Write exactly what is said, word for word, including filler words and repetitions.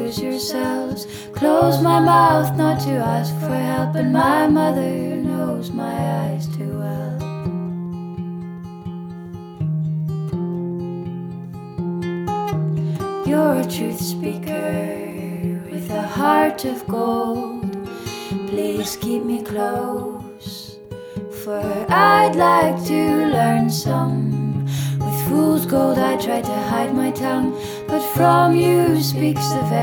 lose yourselves. Close my mouth not to ask for help, and my mother knows my eyes too well. You're a truth speaker with a heart of gold. Please keep me close, for I'd like to learn some. With fool's gold I try to hide my tongue, but from you speaks the very